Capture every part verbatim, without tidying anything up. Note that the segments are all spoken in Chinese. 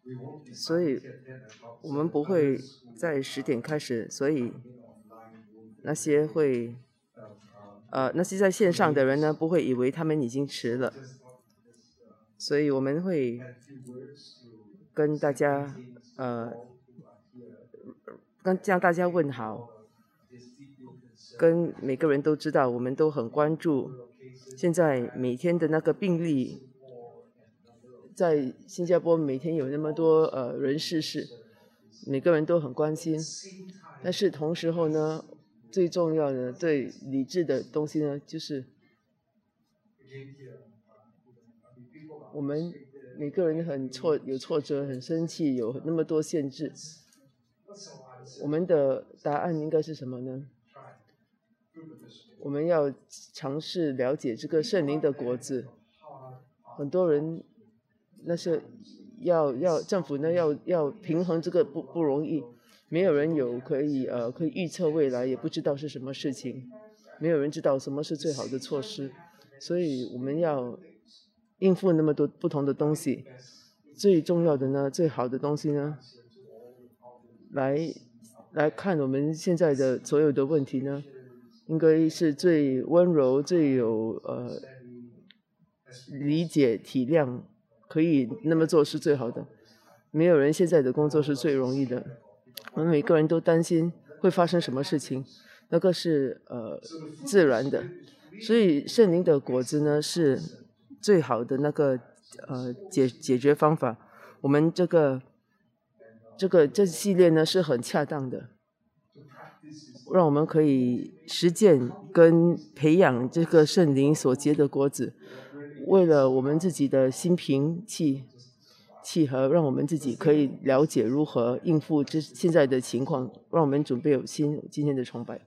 所以我们不会在十点开始，所以那些会呃那些在线上的人呢，不会以为他们已经迟了，所以我们会跟大家呃跟向大家问好，跟每个人都知道，我们都很关注现在每天的那个病例。在新加坡每天有那么多呃人逝世，每个人都很关心。但是同时候呢，最重要的、最理智的东西呢，就是我们每个人很挫有挫折、很生气，有那么多限制。我们的答案应该是什么呢？我们要尝试了解这个圣灵的果子。很多人那是要要政府呢要要平衡这个不不容易，没有人有可以呃可以预测未来，也不知道是什么事情，没有人知道什么是最好的措施，所以我们要应付那么多不同的东西。最重要的呢，最好的东西呢，来来看我们现在的所有的问题呢，应该是最温柔、最有呃理解、体谅，可以那么做是最好的。没有人现在的工作是最容易的，我们每个人都担心会发生什么事情，那个是呃自然的。所以圣灵的果子呢，是最好的那个呃解解决方法。我们这个这个这系列呢是很恰当的，让我们可以实践跟培养这个圣灵所结的果子，为了我们自己的心平气契合，让我们自己可以了解如何应付这现在的情况，让我们准备有新今天的崇拜。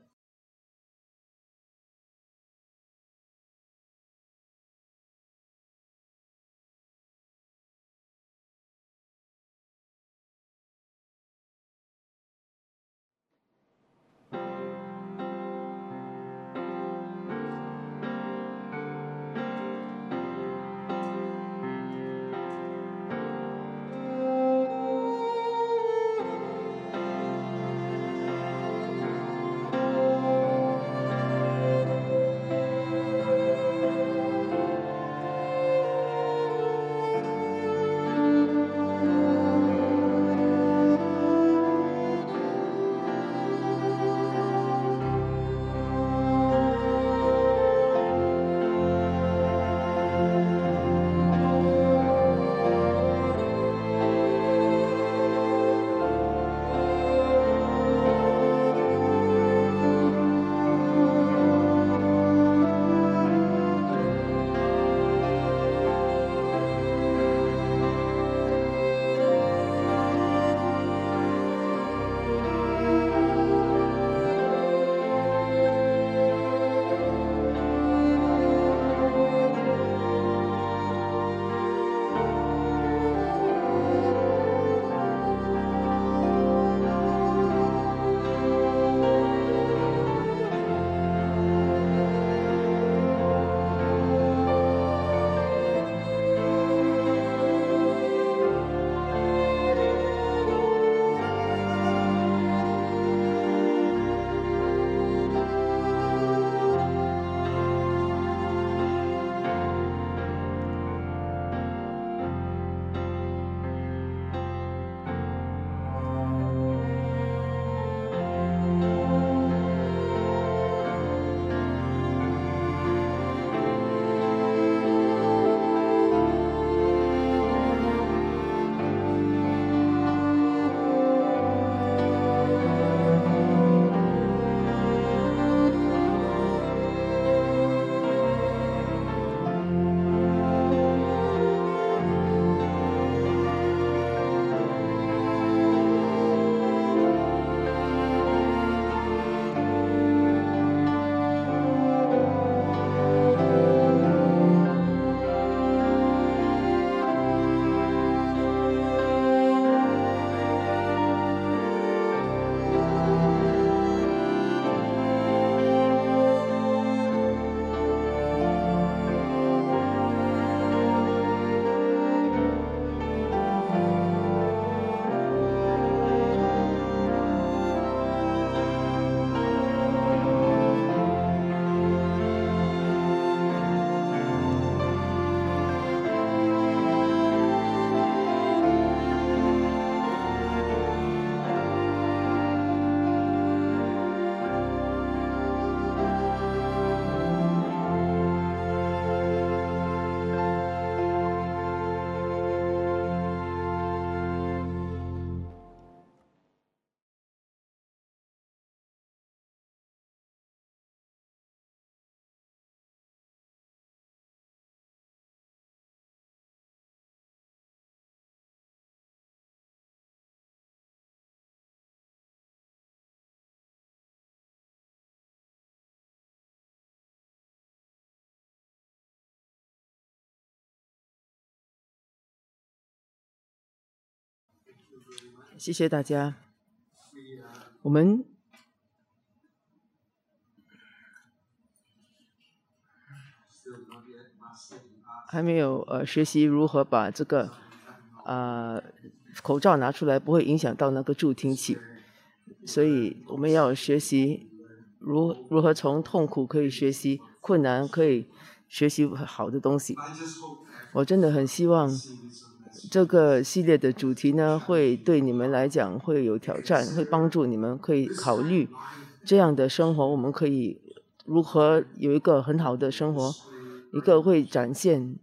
谢谢大家。我们还没有呃学习如何把这个呃口罩拿出来，不会影响到那个助听器，所以我们要学习如如何从痛苦可以学习，困难可以学习好的东西。我真的很希望这个系列的主题呢，会对你们来讲会有挑战，会帮助你们可以考虑这样的生活，我们可以如何有一个很好的生活，一个会展现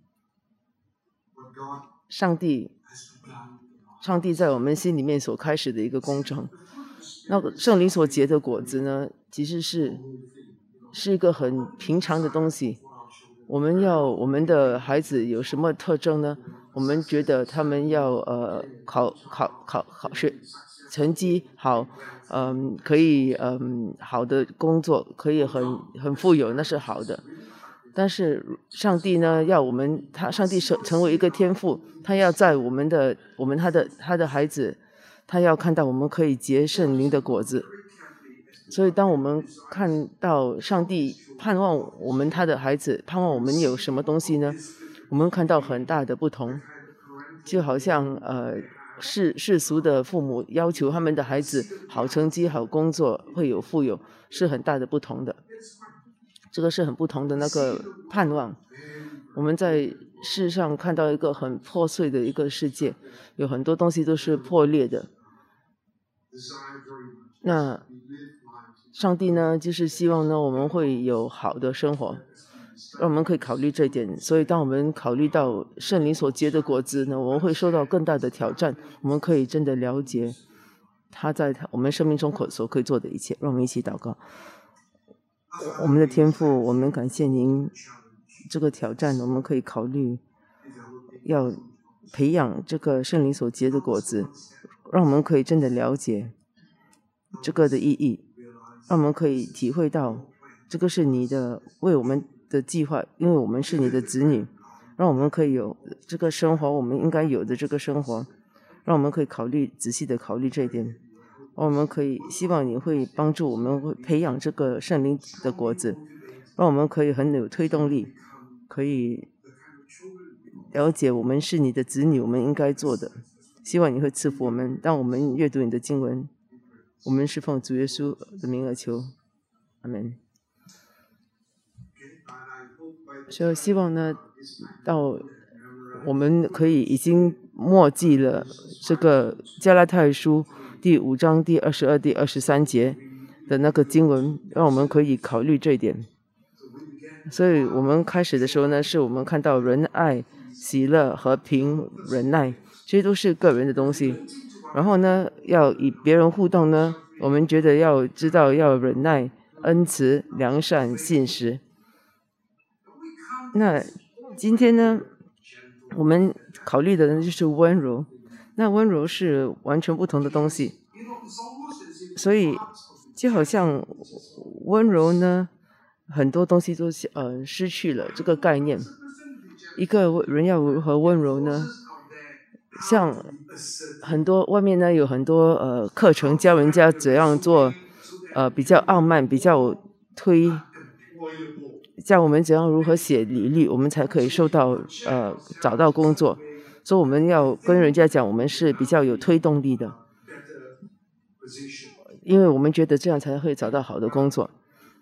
上帝上帝在我们心里面所开始的一个工程。那个圣灵所结的果子呢，其实是是一个很平常的东西。我们要我们的孩子有什么特征呢？我们觉得他们要呃考考考考学成绩好，嗯，可以嗯好的工作，可以很很富有，那是好的。但是上帝呢，要我们他上帝成成为一个天父，他要在我们的我们他的他的孩子，他要看到我们可以结圣灵的果子。所以当我们看到上帝盼望我们他的孩子，盼望我们有什么东西呢？我们看到很大的不同，就好像呃世世俗的父母要求他们的孩子好成绩、好工作、会有富有，是很大的不同的。这个是很不同的那个盼望。我们在世上看到一个很破碎的一个世界，有很多东西都是破裂的。那上帝呢，就是希望呢，我们会有好的生活，让我们可以考虑这一点。所以当我们考虑到圣灵所结的果子呢，我们会受到更大的挑战，我们可以真的了解他在我们生命中所可以做的一切。让我们一起祷告。我们的天父，我们感谢您这个挑战，我们可以考虑要培养这个圣灵所结的果子，让我们可以真的了解这个的意义，让我们可以体会到这个是你的为我们的计划，因为我们是你的子女，让我们可以有这个生活，我们应该有的这个生活，让我们可以考虑仔细的考虑这一点。我们可以希望你会帮助我们会培养这个圣灵的果子，让我们可以很有推动力，可以了解我们是你的子女，我们应该做的。希望你会赐福我们，当我们阅读你的经文，我们是奉主耶稣的名而求，阿们。所以希望呢，到我们可以已经默记了这个加拉太书第五章第二十二、第二十三节的那个经文，让我们可以考虑这一点。所以我们开始的时候呢，是我们看到仁爱、喜乐、和平、忍耐，这些都是个人的东西。然后呢，要与别人互动呢，我们觉得要知道要忍耐、恩慈、良善、信实。那今天呢，我们考虑的呢就是温柔。那温柔是完全不同的东西，所以就好像温柔呢，很多东西都呃失去了这个概念。一个人要如何温柔呢？像很多外面呢有很多呃课程教人家怎样做，呃比较傲慢，比较推，教我们怎样如何写履历，我们才可以受到呃找到工作。所以我们要跟人家讲，我们是比较有推动力的，因为我们觉得这样才会找到好的工作。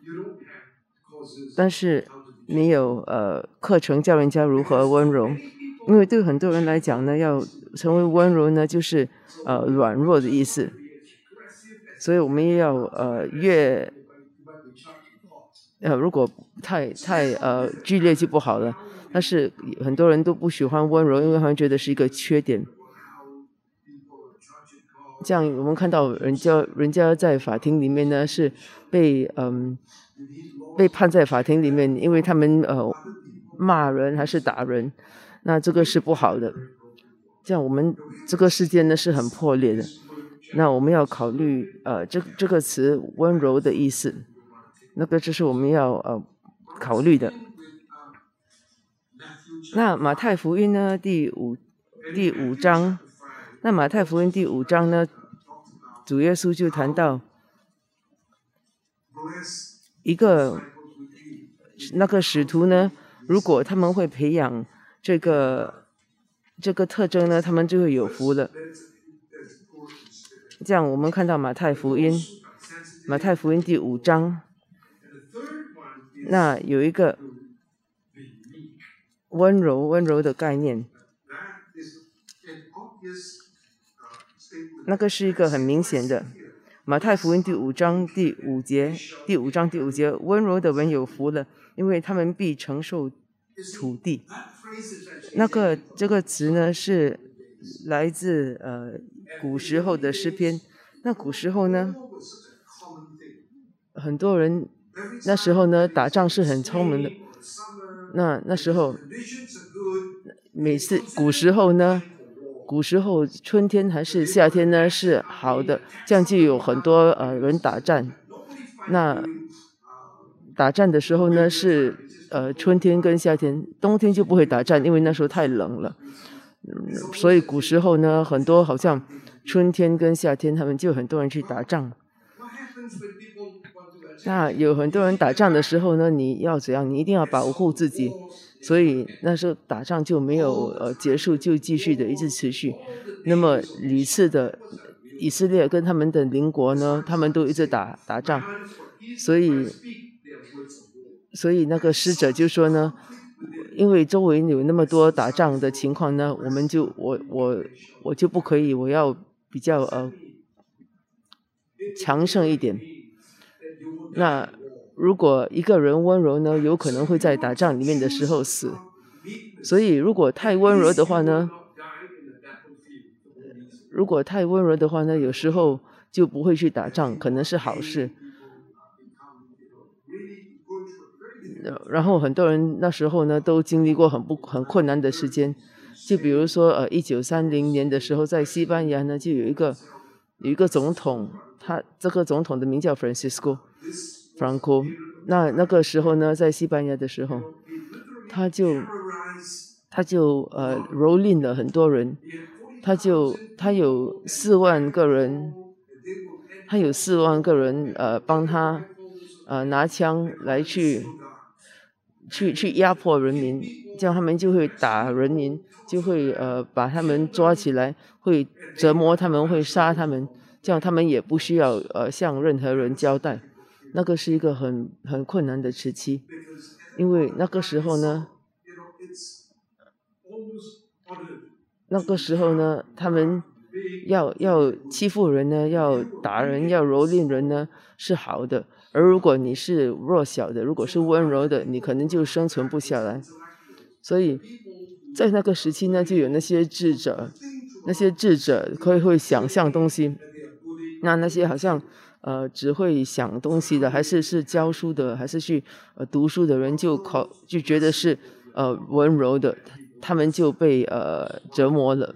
但是没有呃课程教人家如何温柔，因为对很多人来讲呢，要成为温柔呢，就是呃软弱的意思。所以我们也要呃越呃如果太太呃剧烈就不好了。但是很多人都不喜欢温柔，因为他们觉得是一个缺点。这样我们看到人家人家在法庭里面呢是被嗯被判在法庭里面，因为他们呃骂人还是打人，那这个是不好的。这样我们这个世界呢是很破裂的。那我们要考虑呃这这个词温柔的意思，那个就是我们要呃考虑的。那马太福音呢第五第五章， 那马太福音第五章呢，主耶稣就谈到一个那个使徒呢，如果他们会培养这个这个特征呢，他们就会有福了。这样我们看到马太福音马太福音第五章，那有一个温柔温柔的概念，那个是一个很明显的。马太福音第五章第五节，第五章第五节，温柔的人有福了，因为他们必承受土地。那个这个词呢是来自呃古时候的诗篇。那古时候呢，很多人那时候呢打仗是很聪明的。那那时候每次古时候呢，古时候春天还是夏天呢是好的，这样就有很多呃人打仗。那打仗的时候呢是呃春天跟夏天，冬天就不会打仗，因为那时候太冷了。嗯、所以古时候呢，很多好像春天跟夏天他们就很多人去打仗。那有很多人打仗的时候呢，你要怎样？你一定要保护自己。所以那时候打仗就没有呃结束，就继续的一直持续。那么屡次的以色列跟他们的邻国呢，他们都一直打打仗。所以所以那个使者就说呢，因为周围有那么多打仗的情况呢，我们就我我我就不可以，我要比较呃强盛一点。那如果一个人温柔呢，有可能会在打仗里面的时候死。所以如果太温柔的话呢，如果太温柔的话呢，有时候就不会去打仗，可能是好事。然后很多人那时候呢都经历过很不很困难的时间，就比如说呃一九三零年的时候，在西班牙呢就有一个有一个总统，他这个总统的名叫 Francisco Franco。那那个时候呢，在西班牙的时候，他就他就呃蹂躏了很多人，他就他有四万个人，他有四万个人呃帮他呃拿枪来去去去压迫人民，这样他们就会打人民，就会呃把他们抓起来，会折磨他们，会杀他们，这样他们也不需要呃向任何人交代。那个是一个很很困难的时期，因为那个时候呢，那个时候呢，他们要要欺负人呢，要打人，要蹂躏人呢，是好的。而如果你是弱小的，如果是温柔的，你可能就生存不下来。所以在那个时期呢，就有那些智者，那些智者可以会想象东西。那那些好像呃只会想东西的，还是是教书的，还是去呃读书的人，就考就觉得是呃温柔的，他们就被呃折磨了。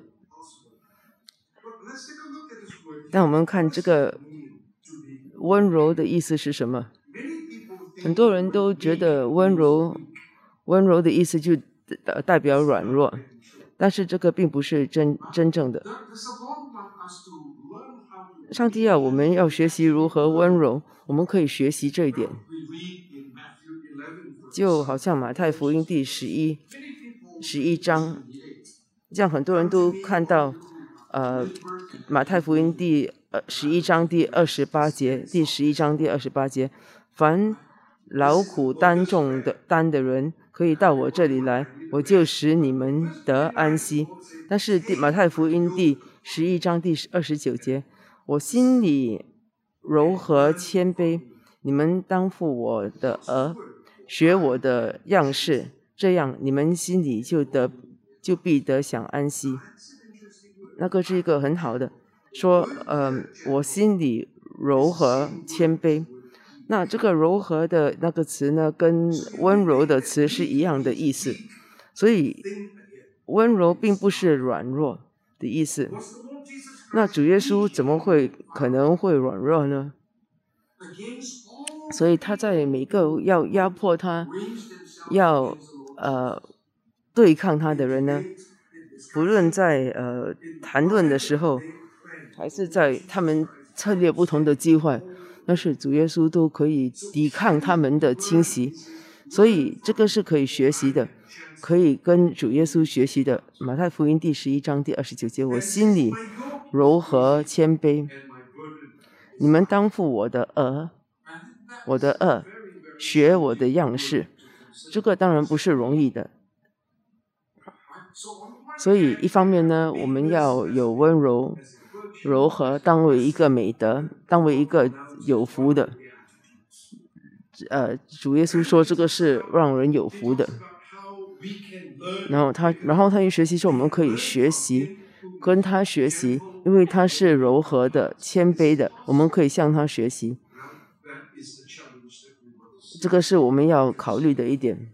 那我们看这个温柔的意思是什么？很多人都觉得温柔温柔的意思就代表软弱，但是这个并不是真真正的。上帝要我们要学习如何温柔，我们可以学习这一点。就好像马太福音第十一十一章，这样很多人都看到呃马太福音第十一章第二十八节，第十一章第二十八节，凡劳苦担重的担的人，可以到我这里来，我就使你们得安息。但是马太福音第十一章第二十九节，我心里柔和谦卑，你们当负我的軛，学我的样式，这样你们心里就得就必得享安息。那个是一个很好的说，呃，我心里柔和谦卑。那这个柔和的那个词呢，跟温柔的词是一样的意思，所以温柔并不是软弱的意思。那主耶稣怎么会可能会软弱呢？所以他在每个要压迫他、要呃对抗他的人呢， 不论在呃谈论的时候，还是在他们策略不同的机会，但是主耶稣都可以抵抗他们的侵袭，所以这个是可以学习的，可以跟主耶稣学习的。马太福音第十一章第二十九节，我心里柔和谦卑，你们当负我的軛，我的軛，学我的样式。这个当然不是容易的，所以一方面呢，我们要有温柔柔和，当为一个美德，当为一个有福的。呃，主耶稣说这个是让人有福的。然后他，然后他又学习说我们可以学习，跟他学习，因为他是柔和的、谦卑的，我们可以向他学习。这个是我们要考虑的一点。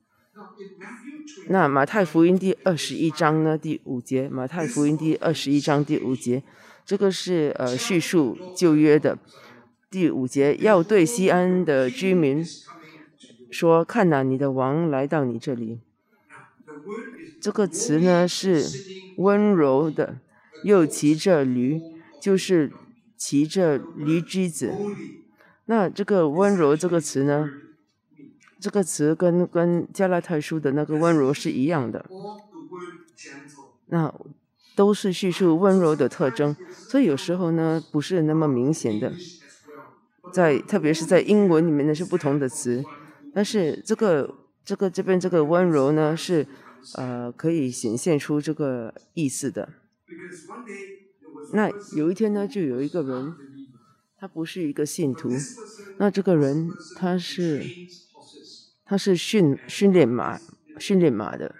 那马太福音第二十一章呢，第五节，马太福音第二十一章第五节，这个是呃叙述旧约的。第五节，要对西安的居民说，看哪，你的王来到你这里。这个词呢是温柔的，又骑着驴，就是骑着驴驹子。那这个温柔这个词呢，这个词跟跟加拉太书的那个温柔是一样的，那都是叙述温柔的特征，所以有时候呢不是那么明显的，在特别是在英文里面呢是不同的词，但是这个这个这边这个温柔呢是呃可以显现出这个意思的。那有一天呢，就有一个人，他不是一个信徒，那这个人他是他是训训练马训练马的，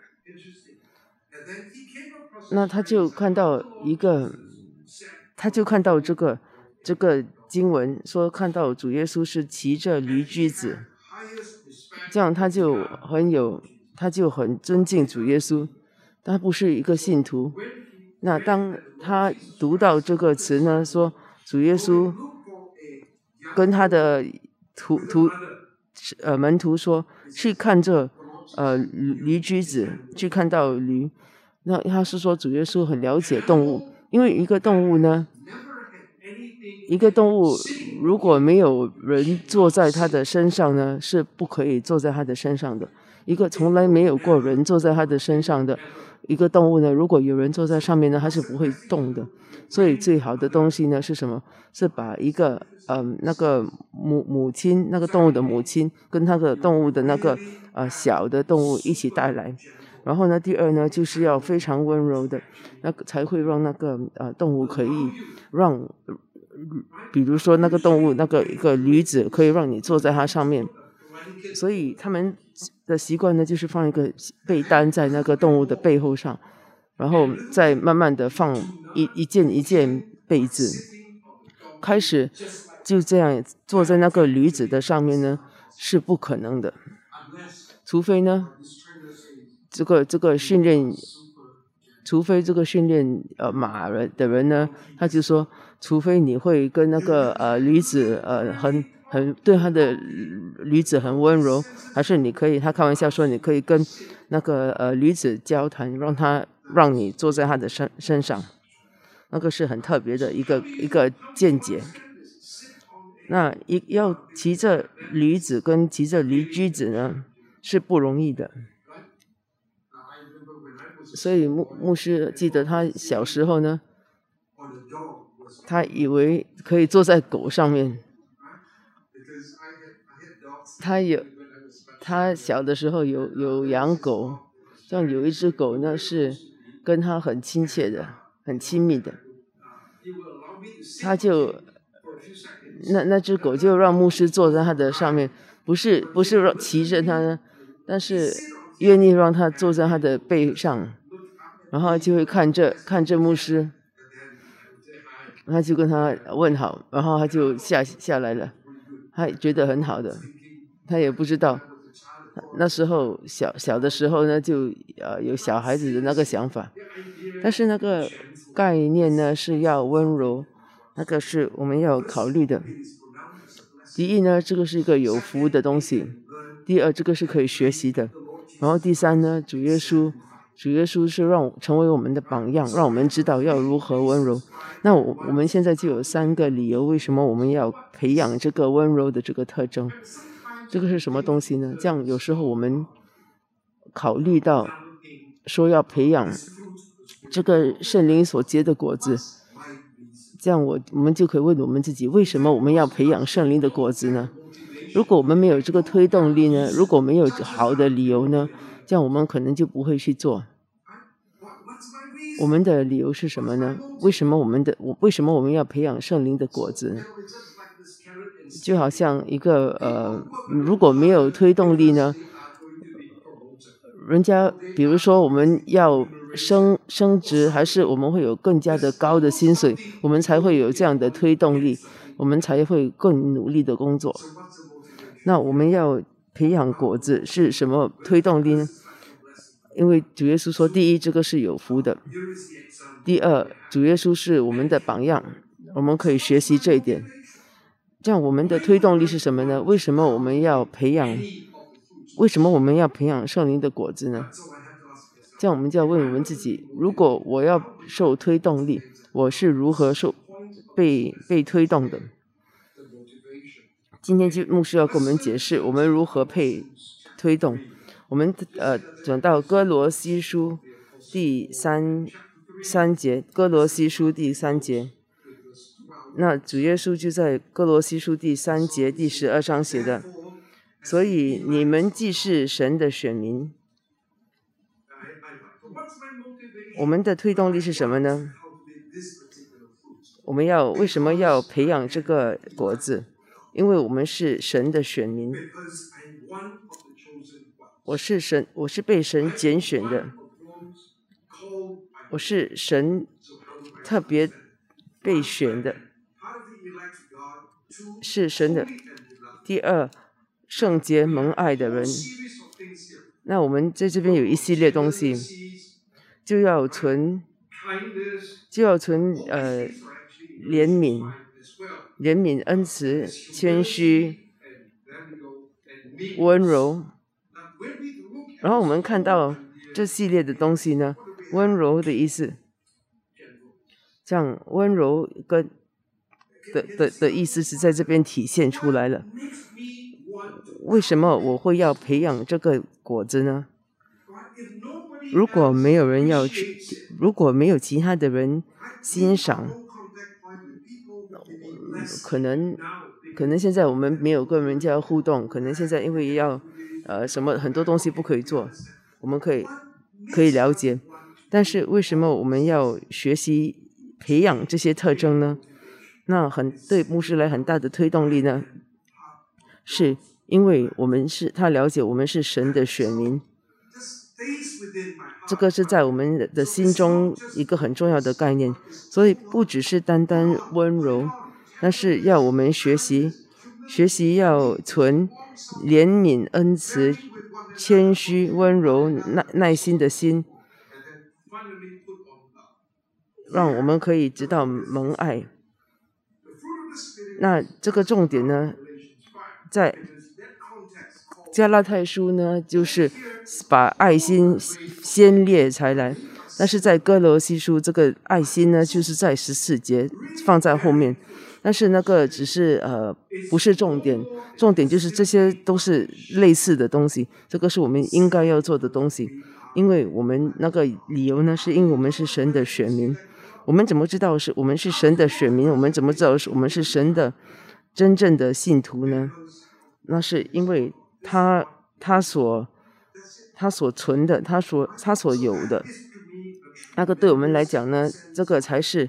那他就看到一个，他就看到这个这个经文说，看到主耶稣是骑着驴驹子，这样他就很有，他就很尊敬主耶稣，他不是一个信徒。那当他读到这个词呢，说主耶稣跟他的徒徒呃门徒说，去看这呃驴驹子，去看到驴。那他是说主耶稣很了解动物，因为一个动物呢，一个动物如果没有人坐在它的身上呢，是不可以坐在它的身上的。一个从来没有过人坐在它的身上的一个动物呢，如果有人坐在上面呢，它是不会动的。所以最好的东西呢是什么？是把一个呃那个母母亲，那个动物的母亲跟那个动物的那个呃小的动物一起带来。然后呢，第二呢，就是要非常温柔的，那个才会让那个呃动物可以让，比如说那个动物那个一个驴子可以让你坐在它上面。所以他们的习惯呢，就是放一个被单在那个动物的背后上，然后再慢慢的放一一件一件被子，开始就这样坐在那个驴子的上面呢，是不可能的，除非呢，这个这个训练，除非这个训练呃马人的人呢，他就说，除非你会跟那个呃驴子呃很。很对他的驴子很温柔，还是你可以，他开玩笑说你可以跟那个呃驴子交谈，让他让你坐在他的身身上，那个是很特别的一个一个见解。那一要骑着驴子跟骑着驴驹子呢是不容易的，所以牧牧师记得他小时候呢，他以为可以坐在狗上面。他有，他小的时候有有养狗，像有一只狗呢是跟他很亲切的，很亲密的，他就那那只狗就让牧师坐在他的上面，不是不是让骑着他，但是愿意让他坐在他的背上，然后就会看着看着牧师，他就跟他问好，然后他就下下来了，他觉得很好的。他也不知道，那时候小小的时候呢，就呃有小孩子的那个想法，但是那个概念呢是要温柔，那个是我们要考虑的。第一呢，这个是一个有福的东西；第二，这个是可以学习的；然后第三呢，主耶稣主耶稣是让成为我们的榜样，让我们知道要如何温柔。那我我们现在就有三个理由，为什么我们要培养这个温柔的这个特征。这个是什么东西呢？这样有时候我们考虑到说要培养这个圣灵所结的果子，这样我我们就可以问我们自己，为什么我们要培养圣灵的果子呢？如果我们没有这个推动力呢，如果没有好的理由呢，这样我们可能就不会去做。我们的理由是什么呢？为什么我们的为什么我们要培养圣灵的果子呢？就好像一个呃，如果没有推动力呢，人家比如说我们要升升职，还是我们会有更加的高的薪水，我们才会有这样的推动力，我们才会更努力的工作。那我们要培养果子是什么推动力呢？因为主耶稣说，第一，这个是有福的；第二，主耶稣是我们的榜样，我们可以学习这一点。这样我们的推动力是什么呢？为什么我们要培养？为什么我们要培养圣灵的果子呢？这样我们就要问我们自己：如果我要受推动力，我是如何受被被推动的？今天就牧师要跟我们解释我们如何被推动。我们呃转到哥罗西书第三三节，哥罗西书第三节。那主耶稣就在哥罗西书第三节第十二章写的，所以你们既是神的选民。我们的推动力是什么呢？我们要为什么要培养这个果子？因为我们是神的选民。我是神，我是被神拣选的，我是神特别被选的，是神的第二圣洁蒙爱的人。那我们在这边有一系列东西，就要存，就要存呃怜悯、怜悯、恩慈、谦虚、温柔。然后我们看到这系列的东西呢，温柔的意思，这样温柔跟的的的意思是在这边体现出来了。为什么我会要培养这个果子呢？如果没有人要去，如果没有其他的人欣赏，可能可能现在我们没有跟人家互动，可能现在因为要呃什么很多东西不可以做，我们可以可以了解，但是为什么我们要学习培养这些特征呢？那很对牧师来很大的推动力呢，是因为我们是他了解我们是神的选民，这个是在我们的心中一个很重要的概念。所以不只是单单温柔，但是要我们学习学习要存怜悯、恩慈、谦虚、温柔、耐耐心的心，让我们可以知道蒙爱。那这个重点呢，在加拉太书呢，就是把爱心先列才来，但是在哥罗西书这个爱心呢，就是在十四节放在后面。但是那个只是呃不是重点，重点就是这些都是类似的东西，这个是我们应该要做的东西。因为我们那个理由呢，是因为我们是神的选民。我们怎么知道是我们是神的选民？我们怎么知道是我们是神的真正的信徒呢？那是因为他他所他所存的，他所他所有的，那个对我们来讲呢，这个才是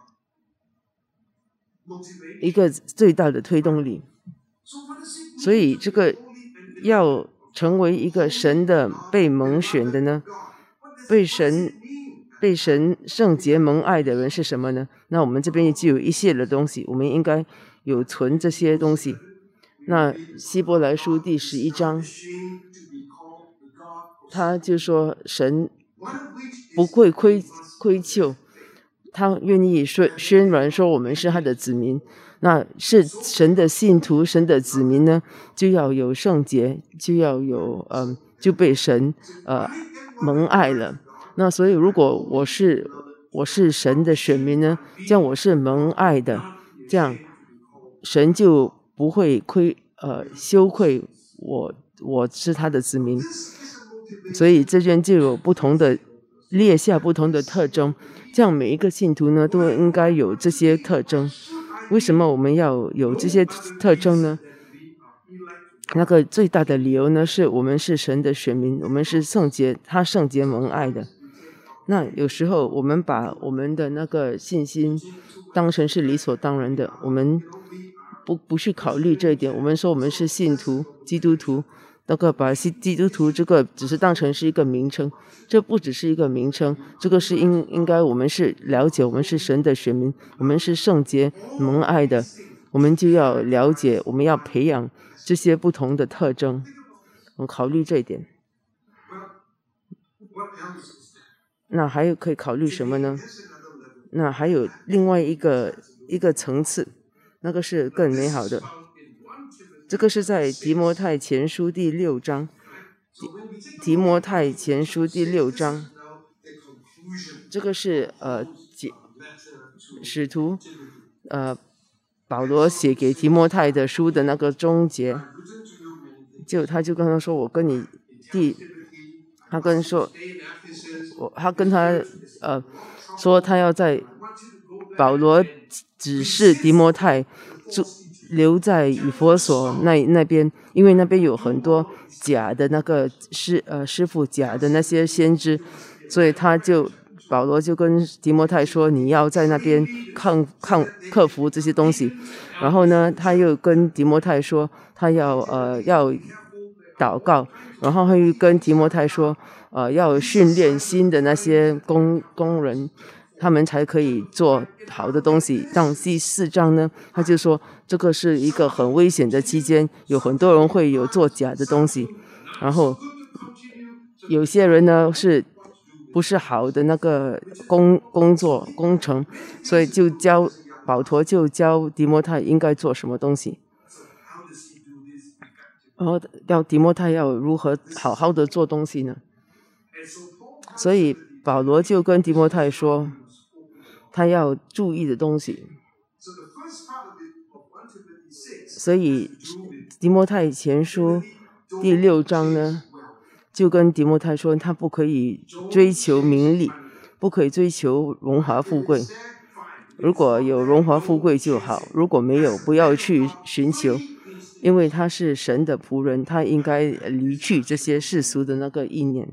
一个最大的推动力。所以这个要成为一个神的被蒙选的呢，被神被神圣洁蒙爱的人是什么呢？那我们这边就有一系列的东西，我们应该有存这些东西。那希伯来书第十一章，他就说神不会亏亏疚，他愿意宣宣传说我们是他的子民。那是神的信徒，神的子民呢，就要有圣洁，就要有嗯，就被神呃蒙爱了。 那所以如果我是我是神的选民呢，这样我是蒙爱的，这样神就不会亏呃羞愧我我是他的子民。所以这边就有不同的列下不同的特征，这样每一个信徒呢都应该有这些特征。为什么我们要有这些特征呢？那个最大的理由呢，是我们是神的选民，我们是圣洁，他圣洁蒙爱的。那有时候我们把我们的那个信心当成是理所当然的，我们不不去考虑这一点。我们说我们是信徒基督徒，那个把基督徒这个只是当成是一个名称，这不只是一个名称，这个是应应该我们是了解我们是神的选民，我们是圣洁蒙爱的，我们就要了解，我们要培养这些不同的特征，我们考虑这一点。那还有可以考虑什么呢？那还有另外一个一个层次，那个是更美好的。这个是在提摩太前书第六章，提摩太前书第六章，这个是呃使徒呃保罗写给提摩太的书的那个终结，就他就跟他说，我跟你弟，他跟说，我他跟他呃说他要在保罗指示提摩太住留在以弗所那那边，因为那边有很多假的那个师呃师傅假的那些先知，所以他就保罗就跟提摩太说，你要在那边抗抗克服这些东西。然后呢，他又跟提摩太说，他要呃要祷告，然后他又跟提摩太说，呃要训练新的那些工工人，他们才可以做好的东西。到第四章呢，他就说这个是一个很危险的期间，有很多人会有做假的东西，然后有些人呢是不是好的那个工工作工程，所以就教保罗就教提摩太应该做什么东西，然后要提摩太要如何好好的做东西呢？所以保罗就跟提摩太说他要注意的东西。所以提摩太前书第六章呢，就跟提摩太说，他不可以追求名利，不可以追求荣华富贵。如果有荣华富贵就好，如果没有，不要去寻求，因为他是神的仆人，他应该离去这些世俗的那个意念。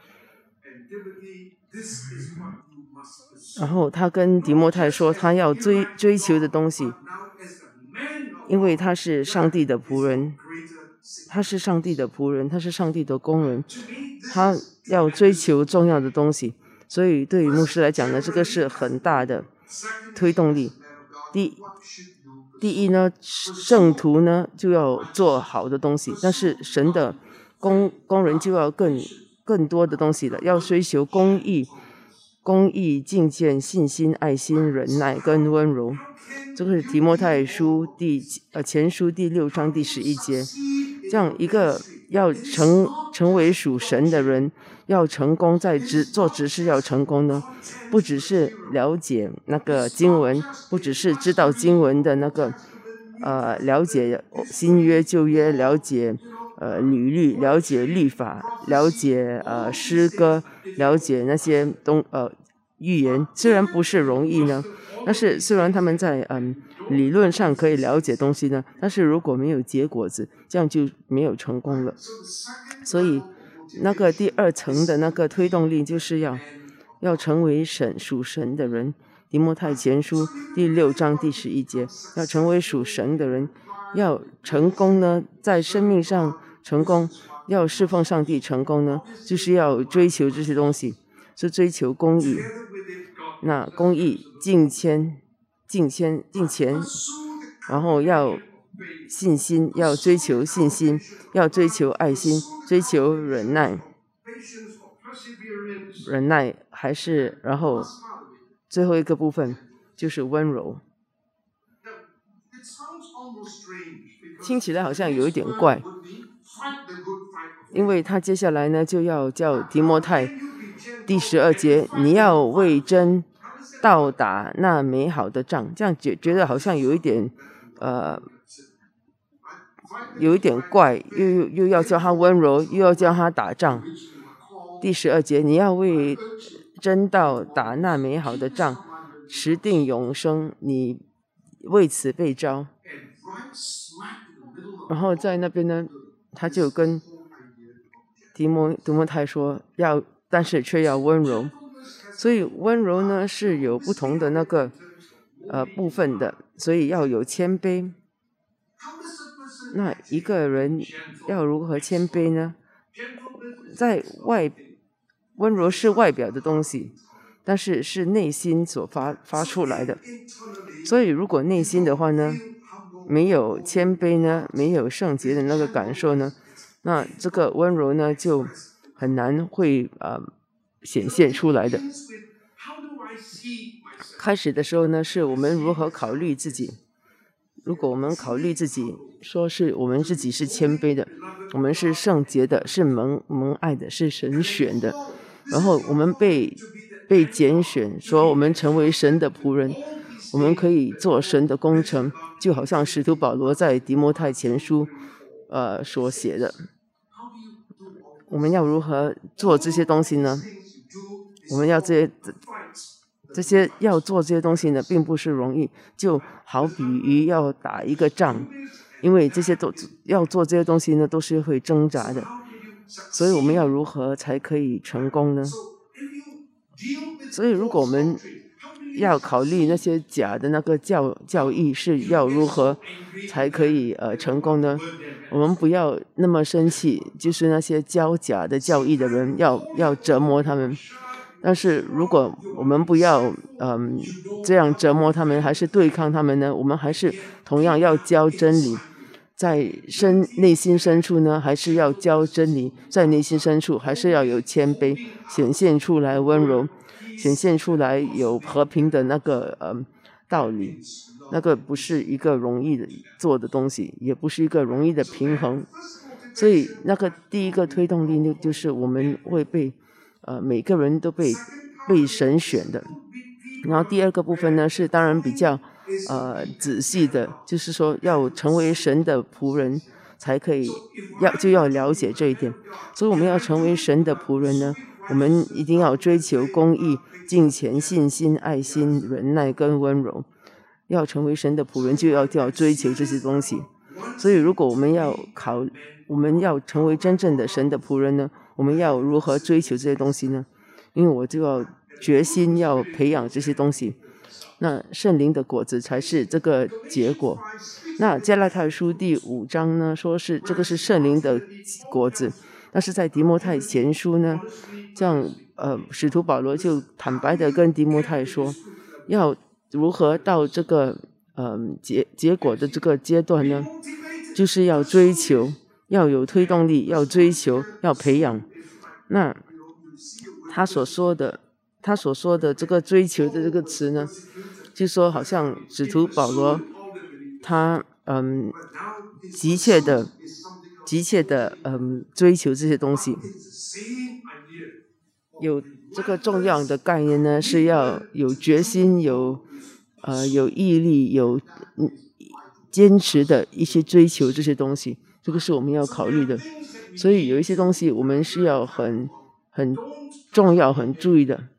然后他跟提摩太说，他要追追求的东西，因为他是上帝的仆人，他是上帝的仆人，他是上帝的工人，他要追求重要的东西。所以对于牧师来讲呢，这个是很大的推动力。第第一呢，圣徒呢就要做好的东西，但是神的工工人就要更更多的东西了，要追求公义、公义、敬虔、信心、爱心、忍耐跟温柔。这个是提摩太书第呃前书第六章第十一节。这样一个要成成为属神的人，要成功在执做执事要成功呢，不只是了解那个经文，不只是知道经文的那个呃了解新约旧约，了解呃律律，了解律法，了解呃诗歌，了解那些东呃预言，虽然不是容易呢，但是虽然他们在嗯理论上可以了解东西呢，但是如果没有结果子，这样就没有成功了。所以那个第二层的那个推动力就是要要成为神属神的人。提摩太前书第六章第十一节，要成为属神的人，要成功呢，在生命上成功，要侍奉上帝成功呢，就是要追求这些东西，是追求公义。那公义、敬虔、敬虔、敬虔，然后要信心，要追求信心，要追求爱心，追求忍耐，忍耐还是然后最后一个部分就是温柔。听起来好像有一点怪，因为他接下来呢就要叫提摩太第十二节，你要为真到打那美好的仗，这样觉觉得好像有一点呃有一点怪，又又又要叫他温柔，又要叫他打仗。第十二节，你要为真道打那美好的仗，持定永生，你为此被召。然后在那边呢，他就跟提摩提摩太说，要但是却要温柔。所以温柔呢是有不同的那个呃部分的，所以要有谦卑。那一个人要如何谦卑呢？在外温柔是外表的东西，但是是内心所发发出来的。所以如果内心的话呢，没有谦卑呢，没有圣洁的那个感受呢，那这个温柔呢就很难会呃显现出来的。开始的时候呢，是我们如何考虑自己。如果我们考虑自己，说是我们自己是谦卑的，我们是圣洁的，是蒙蒙爱的，是神选的，然后我们被被拣选，说我们成为神的仆人，我们可以做神的工程，就好像使徒保罗在提摩太前书呃所写的。我们要如何做这些东西呢？我们要这些这些要做这些东西呢，并不是容易，就好比于要打一个仗，因为这些都要做这些东西呢，都是会挣扎的。所以我们要如何才可以成功呢？所以如果我们要考虑那些假的那个教教义是要如何才可以呃成功呢？我们不要那么生气，就是那些教假的教义的人要要折磨他们。但是如果我们不要嗯这样折磨他们，还是对抗他们呢，我们还是同样要教真理。在深内心深处呢，还是要教真理，在内心深处还是要有谦卑，显现出来温柔，显现出来有和平的那个嗯道理。那个不是一个容易的做的东西，也不是一个容易的平衡。所以那个第一个推动力就是我们会被呃每个人都被被神选的。然后第二个部分呢，是当然比较呃仔细的，就是说要成为神的仆人才可以要就要了解这一点。所以我们要成为神的仆人呢，我们一定要追求公义、敬虔、信心、爱心、忍耐跟温柔。要成为神的仆人，就要就要追求这些东西。所以如果我们要考我们要成为真正的神的仆人呢，我们要如何追求这些东西呢？因为我就要决心要培养这些东西，那圣灵的果子才是这个结果。那加拉太书第五章呢，说是这个是圣灵的果子，但是在提摩太前书呢，这样呃使徒保罗就坦白的跟提摩太说，要如何到这个呃结结果的这个阶段呢？就是要追求，要有推动力，要追求，要培养。那他所说的，他所说的这个追求的这个词呢，就说好像使徒保罗，他嗯急切的、急切的嗯追求这些东西。有这个重要的概念呢，是要有决心，有呃有毅力，有嗯坚持的一些追求这些东西，这个是我们要考虑的。所以有一些东西我们是要很很重要、很注意的。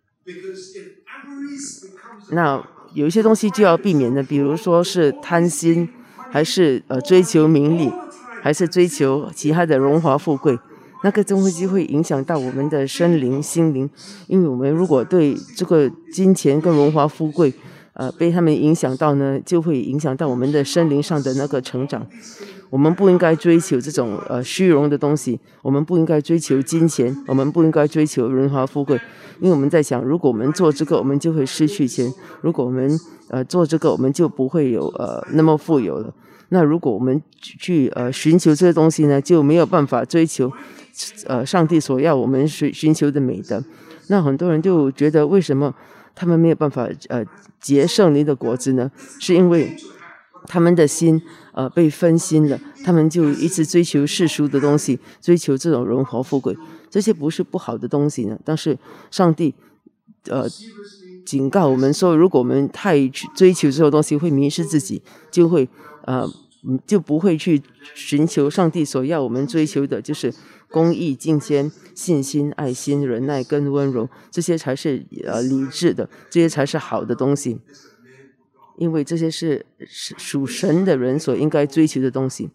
那有一些东西就要避免的，比如说是贪心，还是呃追求名利，还是追求其他的荣华富贵，那个东西会影响到我们的身灵、心灵。因为我们如果对这个金钱跟荣华富贵呃，被他们影响到呢，就会影响到我们的身灵上的那个成长。我们不应该追求这种呃虚荣的东西，我们不应该追求金钱，我们不应该追求荣华富贵。因为我们在想，如果我们做这个，我们就会失去钱；如果我们呃做这个，我们就不会有呃那么富有了。那如果我们去呃寻求这些东西呢，就没有办法追求呃上帝所要我们寻寻求的美德。那很多人就觉得，为什么他们没有办法呃结圣灵的果子呢？是因为他们的心呃被分心了，他们就一直追求世俗的东西，追求这种荣华富贵，这些不是不好的东西呢。但是上帝呃警告我们说，如果我们太追求这种东西，会迷失自己，就会呃就不会去寻求上帝所要我们追求的，就是公义、敬虔、信心、爱心、忍耐跟温柔，这些才是呃理智的，这些才是好的东西。因为这些是属神的人所应该追求的东西。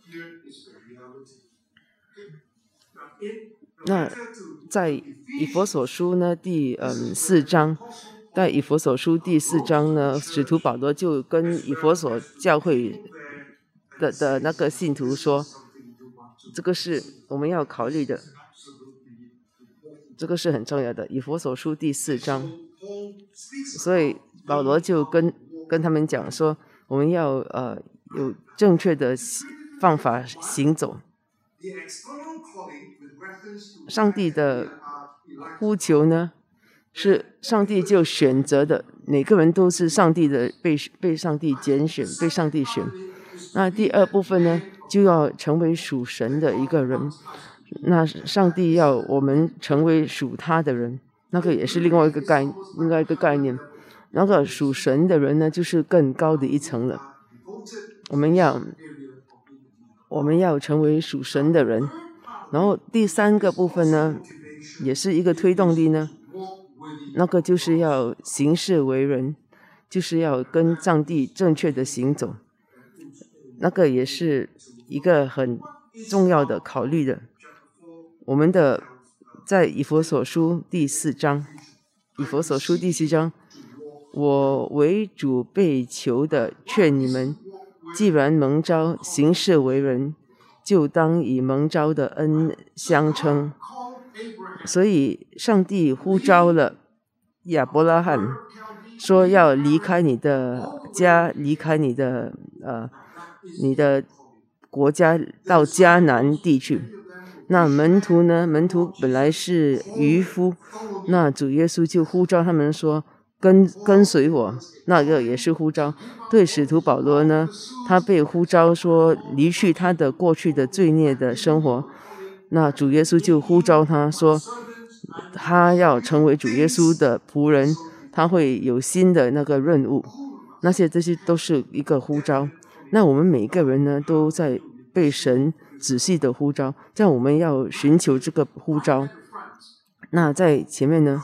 那在以弗所书呢第嗯四章，在以弗所书第四章呢，使徒保罗就跟以弗所教会的的那个信徒说，这个是我们要考虑的，这个是很重要的。以弗所书第四章，所以保罗就跟跟他们讲说，我们要呃有正确的方法行走。上帝的呼求呢，是上帝就选择的，每个人都是上帝的被被上帝拣选，被上帝选。那第二部分呢，就要成为属神的一个人。那上帝要我们成为属他的人，那个也是另外一个概另外一个概念。那个属神的人呢，就是更高的一层了。我们要我们要成为属神的人。然后第三个部分呢，也是一个推动力呢，那个就是要行事为人，就是要跟上帝正确的行走，那个也是一个很重要的考虑的。我们的在以弗所书第四章，以弗所书第四章，我为主被求的劝你们，既然蒙召行事为人，就当以蒙召的恩相称。所以上帝呼召了亚伯拉罕，说要离开你的家，离开你的呃你的国家，到迦南地去。那门徒呢？门徒本来是渔夫，那主耶稣就呼召他们说跟跟随我，那个也是呼召。对使徒保罗呢，他被呼召说离去他的过去的罪孽的生活，那主耶稣就呼召他说，他要成为主耶稣的仆人，他会有新的那个任务，那些这些都是一个呼召。那我们每个人呢，都在被神仔细的呼召，这样我们要寻求这个呼召。那在前面呢，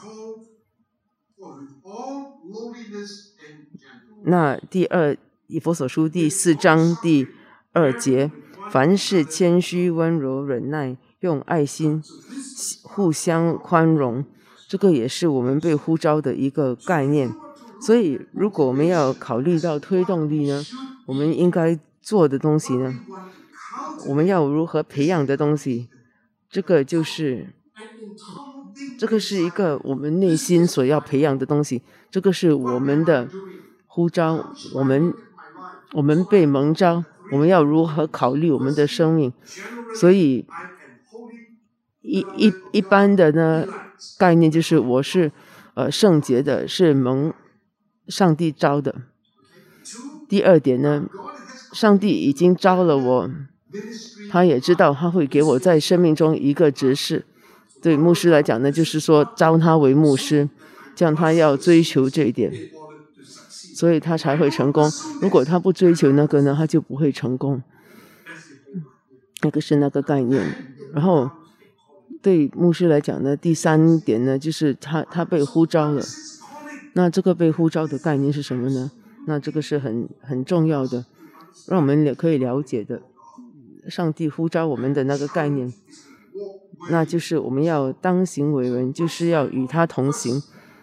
那第二以弗所书第四章第二节，凡事谦虚温柔忍耐，用爱心互相宽容，这个也是我们被呼召的一个概念。所以如果我们要考虑到推动力呢，我们应该做的东西呢，我们要如何培养的东西，这个就是这个是一个我们内心所要培养的东西，这个是我们的呼召，我们我们被蒙召，我们要如何考虑我们的生命。所以一一一般的呢概念就是我是呃圣洁的，是蒙上帝召的。第二点呢，上帝已经召了我，他也知道他会给我在生命中一个职事。对牧师来讲呢，就是说召他为牧师，这样他要追求这一点，所以他才会成功。如果他不追求那个呢，他就不会成功。那个是那个概念。然后对牧师来讲呢，第三点呢，就是他他被呼召了。那这个被呼召的概念是什么呢？那这个是很很重要的，让我们也可以了解的。上帝呼召我们的那个概念，那就是我们要当行为人，就是要与他同行。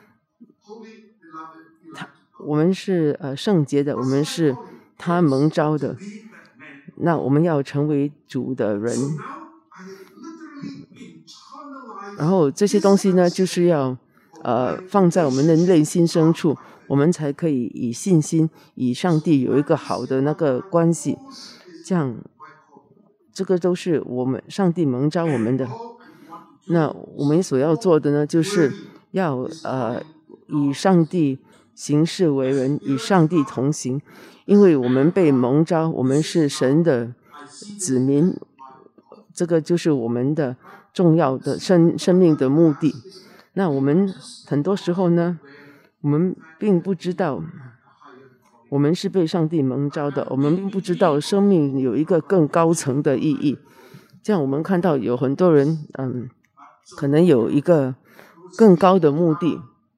他我们是呃圣洁的，我们是他蒙召的，那我们要成为主的人。然后这些东西呢，就是要呃放在我们的内心深处，我们才可以以信心与上帝有一个好的那个关系。这样这个都是我们上帝蒙召我们的。那我们所要做的呢，就是要呃与上帝行事为人与上帝同行，因为我们被蒙召，我们是神的子民，这个就是我们的重要的生生命的目的。那我们很多时候呢，我们并不知道我们是被上帝蒙召的，我们并不知道生命有一个更高层的意义。这样我们看到有很多人嗯，可能有一个更高的目的，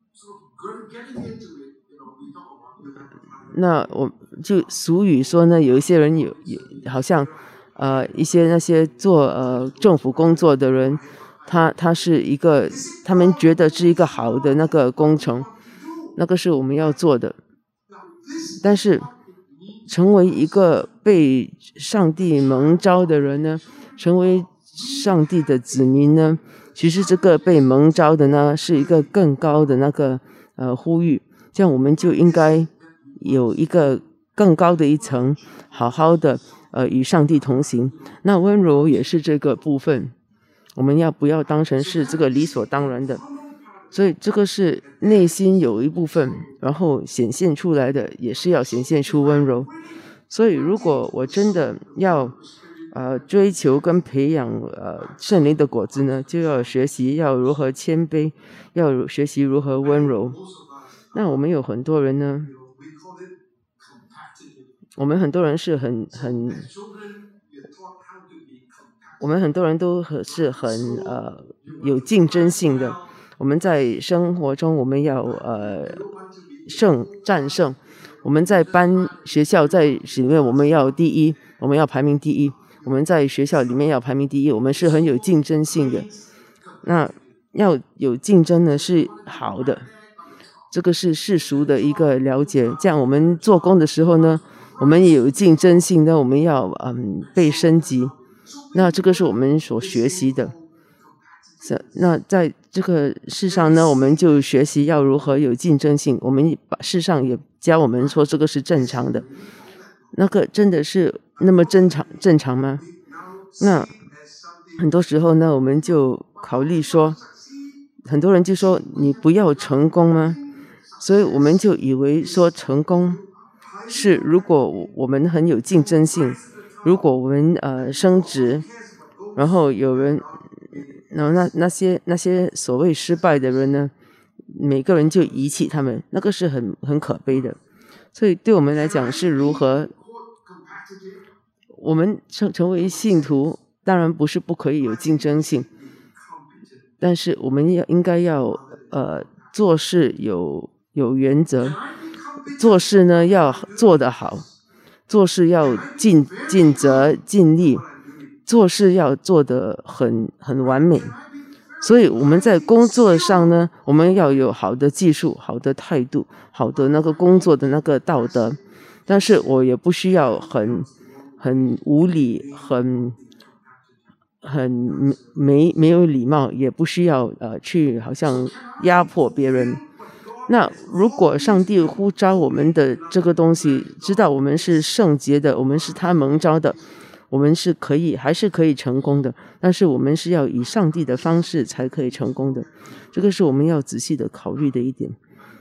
那我就俗语说呢，有一些人有有好像呃一些那些做呃政府工作的人，他他是一个他们觉得是一个好的那个工程，那个是我们要做的。但是成为一个被上帝蒙召的人呢，成为上帝的子民呢，其实这个被蒙召的呢是一个更高的那个呃呼吁，这样我们就应该有一个更高的一层，好好的呃与上帝同行。那温柔也是这个部分，我们要不要当成是这个理所当然的？所以这个是内心有一部分，然后显现出来的也是要显现出温柔。所以如果我真的要呃追求跟培养呃圣灵的果子呢，就要学习要如何谦卑，要学习如何温柔。那我们有很多人呢，我们很多人是很很我们很多人都是很呃有竞争性的。我们在生活中我们要呃胜战胜，我们在班学校在里面我们要第一，我们要排名第一，我们在学校里面要排名第一，我们是很有竞争性的。那要有竞争呢是好的，这个是世俗的一个了解。这样我们做工的时候呢，我们也有竞争性的，我们要嗯被升级，那这个是我们所学习的。那在这个世上呢，我们就学习要如何有竞争性，我们把世上也教我们说这个是正常的。那个真的是那么正常正常吗？那很多时候呢，我们就考虑说，很多人就说你不要成功吗？所以我们就以为说成功是如果我们很有竞争性，如果我们呃升职，然后有人然后那那些那些所谓失败的人呢，每个人就遗弃他们，那个是很很可悲的。所以对我们来讲是如何，我们成成为信徒，当然不是不可以有竞争性，但是我们要应该要呃做事有有原则，做事呢要做得好，做事要尽尽责尽力，做事要做得很很完美。所以我们在工作上呢，我们要有好的技术，好的态度，好的那个工作的那个道德。但是我也不需要很很无理，很很没没有礼貌，也不需要呃去好像压迫别人。那如果上帝呼召我们的这个东西，知道我们是圣洁的，我们是他蒙召的，我们是可以还是可以成功的，但是我们是要以上帝的方式才可以成功的，这个是我们要仔细的考虑的一点。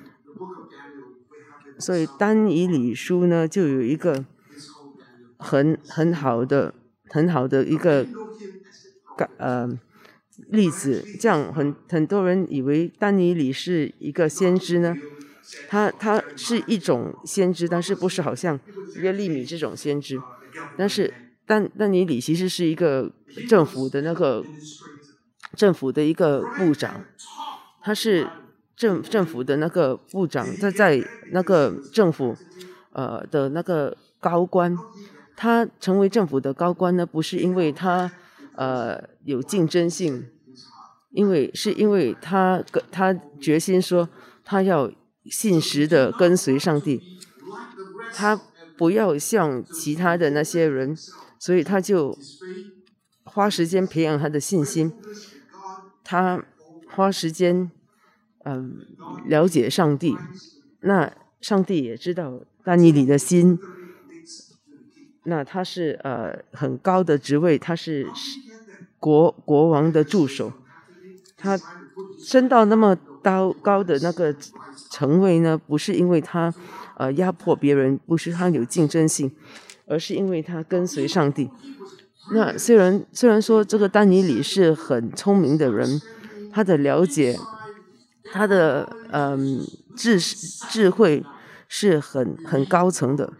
所以但以理书呢，就有一个很很好的很好的一个呃例子。这样很很多人以为但以理是一个先知呢，他他是一种先知，但是不是好像约利米这种先知，但是但但以理其实是一个政府的那个政府的一个部长，他是政政府的那个部长，在在那个政府呃的那个高官，他成为政府的高官呢，不是因为他呃有竞争性，因为是因为他他决心说他要信实的跟随上帝，他不要像其他的那些人，所以他就花时间培养他的信心，他花时间嗯了解上帝。那上帝也知道但以理的心，那他是呃很高的职位，他是国国王的助手，他升到那么高高的那个成位呢，不是因为他呃压迫别人，不是他有竞争性，而是因为他跟随上帝。那虽然虽然说这个但以理是很聪明的人，他的了解，他的嗯智智慧是很很高层的，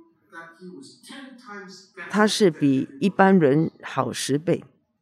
他是比一般人好十倍。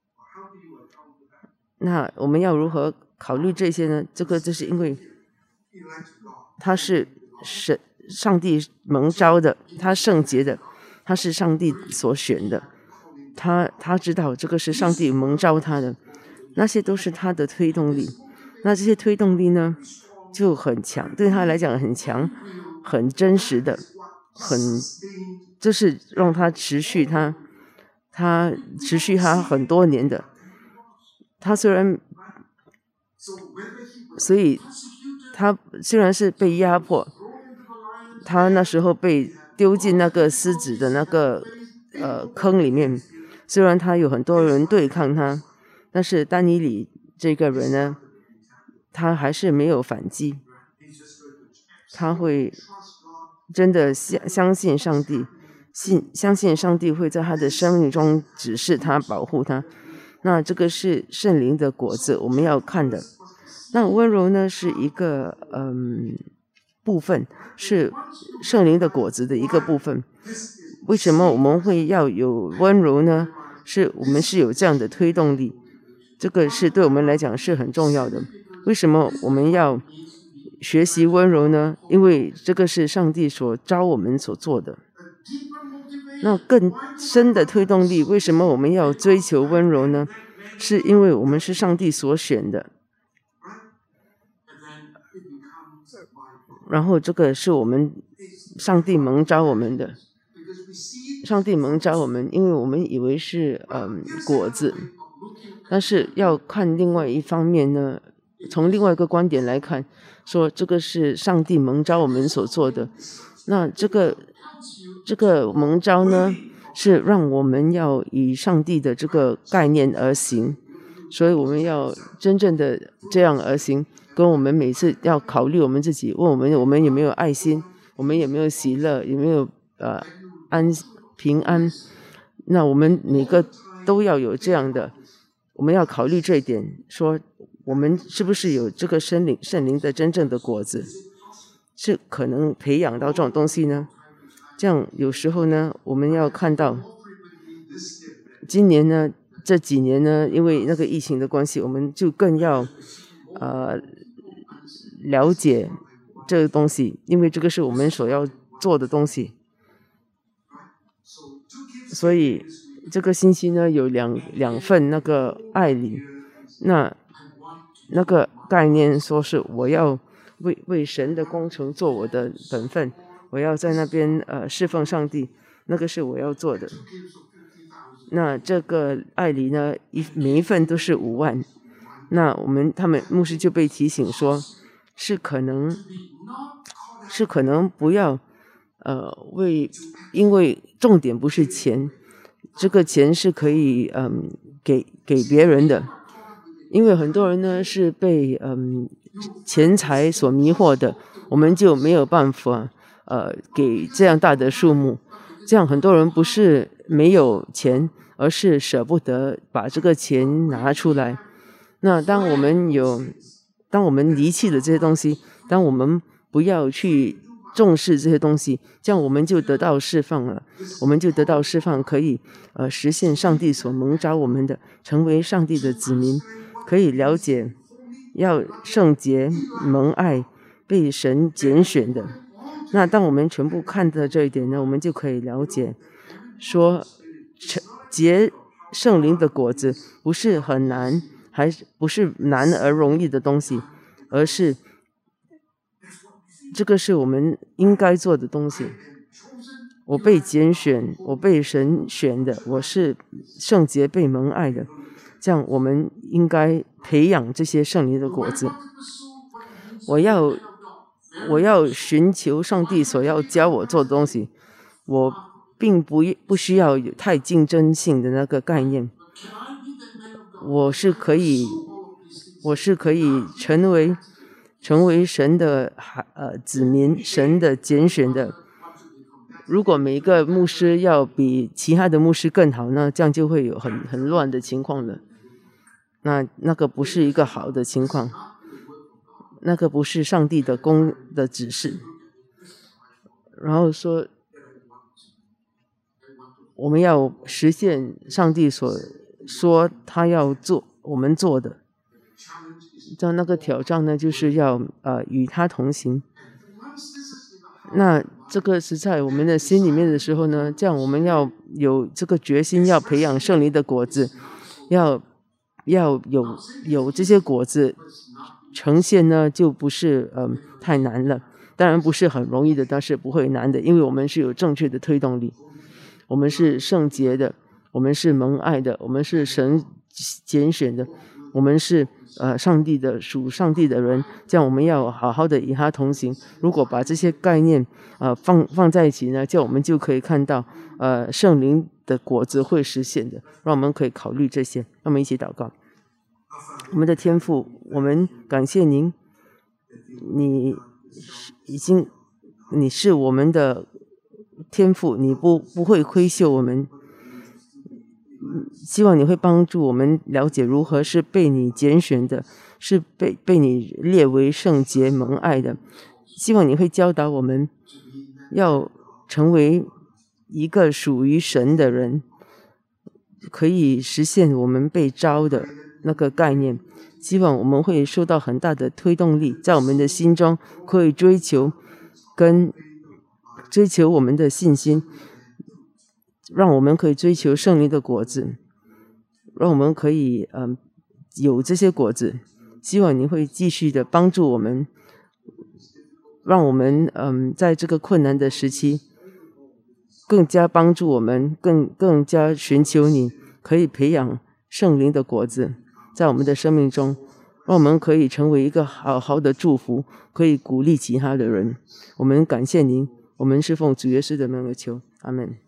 那我们要如何考虑这些呢？这个就是因为他是神上帝蒙召的，他圣洁的，他是上帝所选的，他他知道这个是上帝蒙召他的，那些都是他的推动力。那这些推动力呢就很强，对他来讲很强，很真实的，很就是让他持续他他持续他很多年的。他虽然，所以他虽然是被压迫，他那时候被丢进那个狮子的那个呃坑里面，虽然他有很多人对抗他，但是但以理这个人呢，他还是没有反击，他会真的相相信上帝，信相信上帝会在他的生命中指示他，保护他。那这个是圣灵的果子，我们要看的。那温柔呢，是一个嗯部分，是圣灵的果子的一个部分。为什么我们会要有温柔呢？是我们是有这样的推动力，这个是对我们来讲是很重要的。为什么我们要学习温柔呢？因为这个是上帝所召我们所做的。那更深的推动力，为什么我们要追求温柔呢？是因为我们是上帝所选的，然后这个是我们上帝蒙召我们的，上帝蒙召我们，因为我们以为是嗯果子，但是要看另外一方面呢，从另外一个观点来看，说这个是上帝蒙召我们所做的。那这个这个蒙召呢，是让我们要以上帝的这个概念而行，所以我们要真正的这样而行。跟我们每次要考虑我们自己，问我们我们有没有爱心，我们有没有喜乐，有没有呃安平安。那我们每个都要有这样的，我们要考虑这一点，说我们是不是有这个圣灵圣灵的真正的果子，是可能培养到这种东西呢？这样有时候呢，我们要看到今年呢，这几年呢，因为那个疫情的关系，我们就更要呃了解这个东西，因为这个是我们所要做的东西。所以这个星期呢，有两两份那个爱礼，那那个概念说是我要为为神的工程做我的本分，我要在那边呃侍奉上帝，那个是我要做的。那这个爱礼呢，一每一份都是五万。那我们他们牧师就被提醒说，是可能是可能不要呃为，因为重点不是钱，这个钱是可以嗯给给别人的，因为很多人呢是被嗯钱财所迷惑的，我们就没有办法呃给这样大的数目。这样很多人不是没有钱，而是舍不得把这个钱拿出来。那当我们有当我们离弃了这些东西，当我们不要去重视这些东西，这样我们就得到释放了，我们就得到释放，可以呃实现上帝所蒙召我们的，成为上帝的子民，可以了解要圣洁蒙爱，被神拣选的。那当我们全部看到这一点呢，我们就可以了解说结圣灵的果子不是很难，还是不是难而容易的东西，而是这个是我们应该做的东西。我被拣选，我被神选的，我是圣洁被蒙爱的，这样我们应该培养这些圣灵的果子。我要我要寻求上帝所要教我做的东西，我并不不需要有太竞争性的那个概念，我是可以我是可以成为成为神的孩呃子民，神的拣选的。如果每一个牧师要比其他的牧师更好呢，这样就会有很很乱的情况了。那那个不是一个好的情况，那个不是上帝的公的指示。然后说，我们要实现上帝所说他要做我们做的。这样那个挑战呢，就是要呃与他同行。那这个是在我们的心里面的时候呢，这样我们要有这个决心，要培养圣灵的果子，要要有有这些果子呈现呢，就不是嗯、呃、太难了。当然不是很容易的，但是不会难的，因为我们是有正确的推动力，我们是圣洁的，我们是蒙爱的，我们是神拣选的，我们是呃上帝的属上帝的人，这样我们要好好的与他同行。如果把这些概念呃放放在一起呢，这样我们就可以看到呃圣灵的果子会实现的。让我们可以考虑这些，让我们一起祷告。我们的天父，我们感谢您，你已经你是我们的天父，你不不会亏欠我们。希望你会帮助我们了解如何是被你拣选的，是被被你列为圣洁蒙爱的。希望你会教导我们要成为一个属于神的人，可以实现我们被召的那个概念。希望我们会受到很大的推动力，在我们的心中可以追求跟追求我们的信心，让我们可以追求圣灵的果子，让我们可以嗯、呃、有这些果子。希望你会继续的帮助我们，让我们嗯、呃、在这个困难的时期更加帮助我们，更更加寻求你，可以培养圣灵的果子在我们的生命中，让我们可以成为一个好好的祝福，可以鼓励其他的人。我们感谢您，我们是奉主耶稣的名而求，阿们。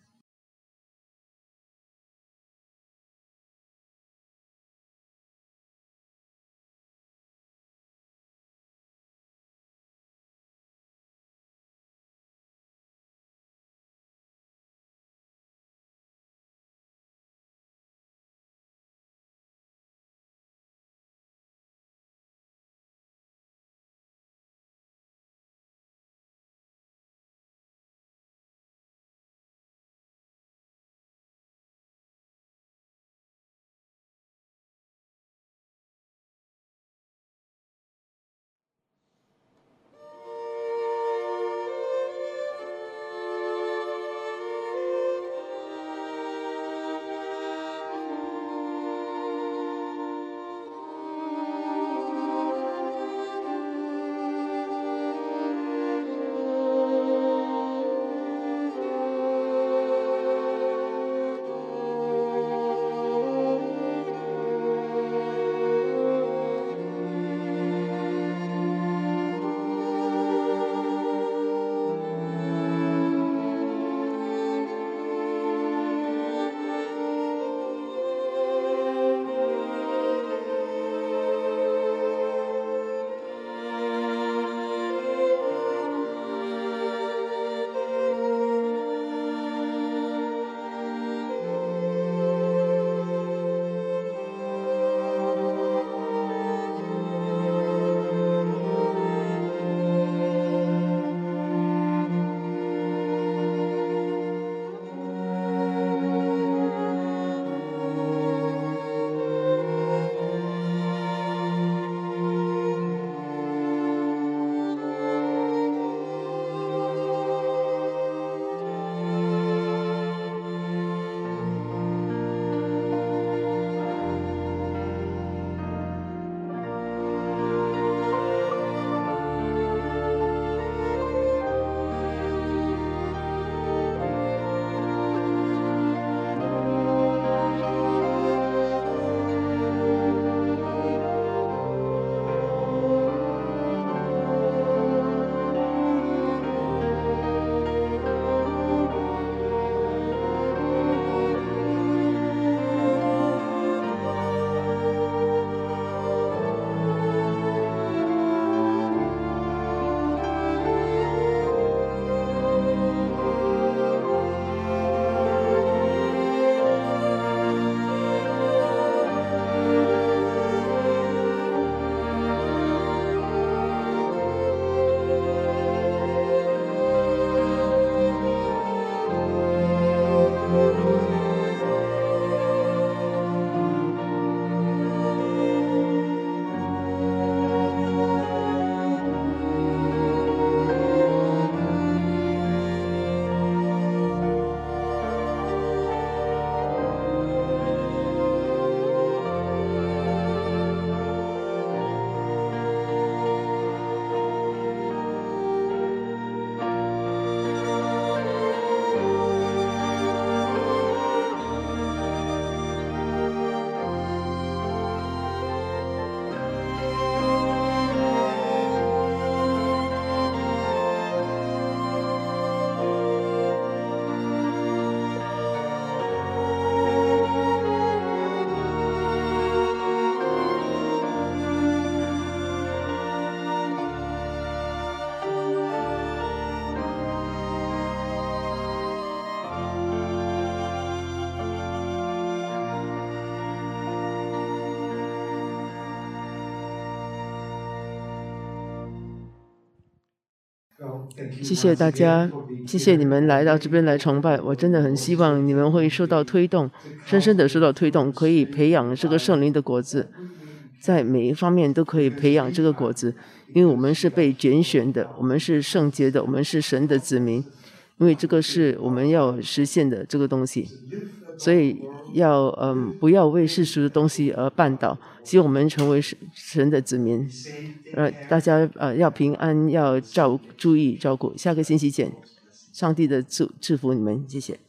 谢谢大家，谢谢你们来到这边来崇拜，我真的很希望你们会受到推动，深深的受到推动，可以培养这个圣灵的果子，在每一方面都可以培养这个果子，因为我们是被拣选的，我们是圣洁的，我们是神的子民，因为这个是我们要实现的这个东西，所以要嗯不要为世俗的东西而绊倒，希望我们成为神的子民，呃大家呃要平安，要照注意照顾，下个星期见，上帝的祝祝福你们，谢谢。